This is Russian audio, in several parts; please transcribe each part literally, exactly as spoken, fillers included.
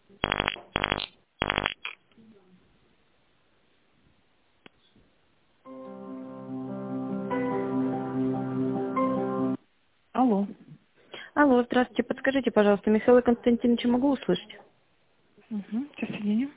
Алло. Алло, здравствуйте. Подскажите, пожалуйста, Михаила Константиновича могу услышать? Угу. Сейчас соединим.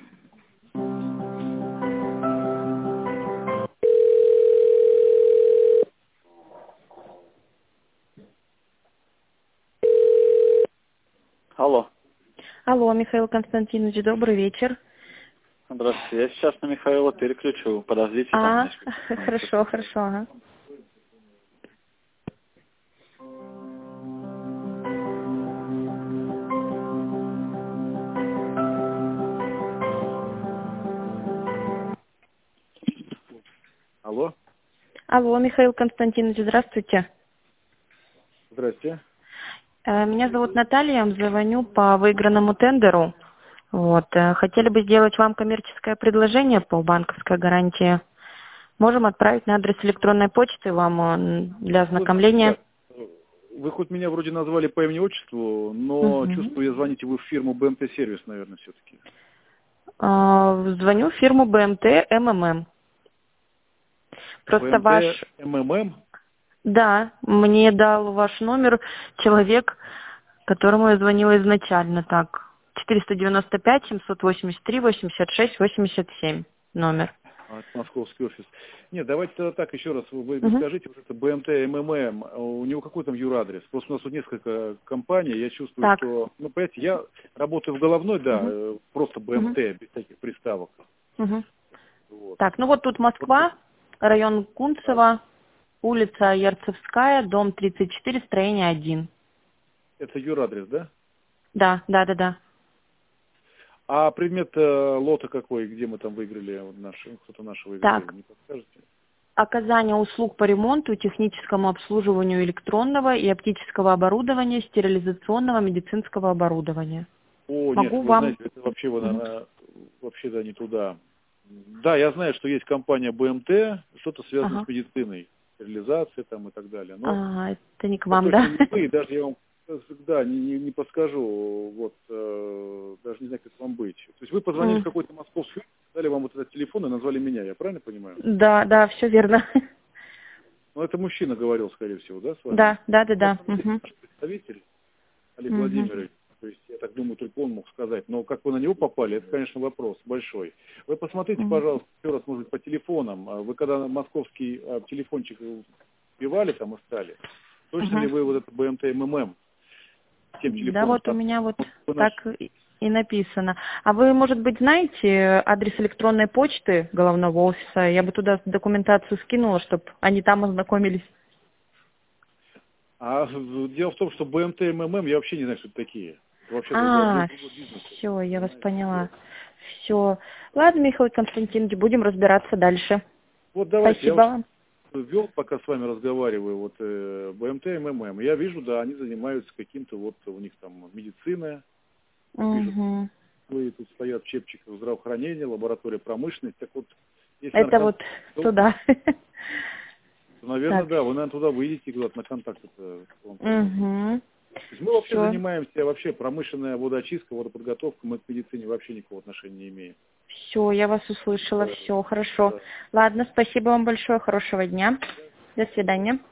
Алло. Алло, Михаил Константинович, добрый вечер. Здравствуйте. Я сейчас на Михаила переключу. Подождите там. А, несколько секунд. хорошо, хорошо, ага. Алло. Алло, Михаил Константинович, здравствуйте. Здравствуйте. Э, Меня зовут Наталья, я вам звоню по выигранному тендеру. Вот, э, хотели бы сделать вам коммерческое предложение по банковской гарантии. Можем отправить на адрес электронной почты вам э, для ознакомления. Вы хоть меня вроде назвали по имени-отчеству, но Мгм. чувствую, я звоните вы в фирму бэ эм тэ-сервис, наверное, все-таки. Э, Звоню в фирму бэ эм тэ эм эм эм. Просто ваш... бэ эм тэ эм эм эм? Да, мне дал ваш номер человек, которому я звонила изначально. Так, четыреста девяносто пять семьсот восемьдесят три восемьдесят шесть восемьдесят семь номер. А, это московский офис. Нет, давайте тогда так, еще раз, вы мне Угу. скажите, вот это бэ эм тэ эм эм эм, у него какой там юрадрес? Просто у нас тут несколько компаний, я чувствую, Так. что, ну, понимаете, я работаю в головной, да, Угу. э, просто бэ эм тэ, без всяких приставок. Угу. Вот. Так, ну вот тут Вот Москва, район так. Кунцево, улица Ярцевская, дом тридцать четыре, строение один. Это юрадрес, да? Да, да, да, да. А предмет э, лота какой, где мы там выиграли, вот наши, кто-то наши выиграли, Так, не подскажете? оказание услуг по ремонту, техническому обслуживанию электронного и оптического оборудования, стерилизационного медицинского оборудования. О, нет, Могу вы вам... знаете, это вообще, вы, Мгм. наверное, вообще да, не туда. Да, я знаю, что есть компания бэ эм тэ, что-то связано Ага. с медициной, стерилизация там и так далее. Но А, это не к это вам, точно да? не мы, и даже я вам да, не, не, не подскажу, вот, э, даже не знаю, как вам быть. То есть вы позвонили в М. какой-то московский офис, дали вам вот этот телефон и назвали меня, я правильно понимаю? Да, да, все верно. Ну, это мужчина говорил, скорее всего, да, с вами? Да, да, да, Ну, да. там есть Мгм. наш представитель, Олег Мгм. Владимирович. То есть, я так думаю, только он мог сказать. Но как вы на него попали, это, конечно, вопрос большой. Вы посмотрите, Мгм. пожалуйста, еще раз, может быть, по телефонам. А Вы когда московский а, телефончик вбивали, там искали, точно ли Мгм. вы вот это бэ эм тэ эм эм эм тем Да, телефоном? вот у меня вот Вы наш... так и и написано. А вы, может быть, знаете адрес электронной почты головного офиса? Я бы туда документацию скинула, чтобы они там ознакомились. А дело в том, что бэ эм тэ эм эм эм, я вообще не знаю, что это такие. Это вообще другой, А, другой бизнес. все, я вас Понимаете? поняла. Вот. Все. Ладно, Михаил Константинович, будем разбираться дальше. Вот давайте, я Спасибо вот вам. ввел, пока с вами разговариваю, вот э, бэ эм тэ эм эм эм. Я вижу, да, они занимаются каким-то, вот у них там медицина, вижу, Угу. вы тут стоят чепчики здравоохранения, лаборатория промышленности. Так вот, если, Это наверное, вот контакт, то, туда. то, наверное, Так. да, вы, наверное, туда выйдете куда-то на контакт, это вам поможет. Угу. То есть мы вообще Все. занимаемся, вообще промышленная водоочистка, водоподготовка, мы к медицине вообще никакого отношения не имеем. Все, я вас услышала. Да, Все, хорошо. да. Ладно, спасибо вам большое. Хорошего дня. До свидания.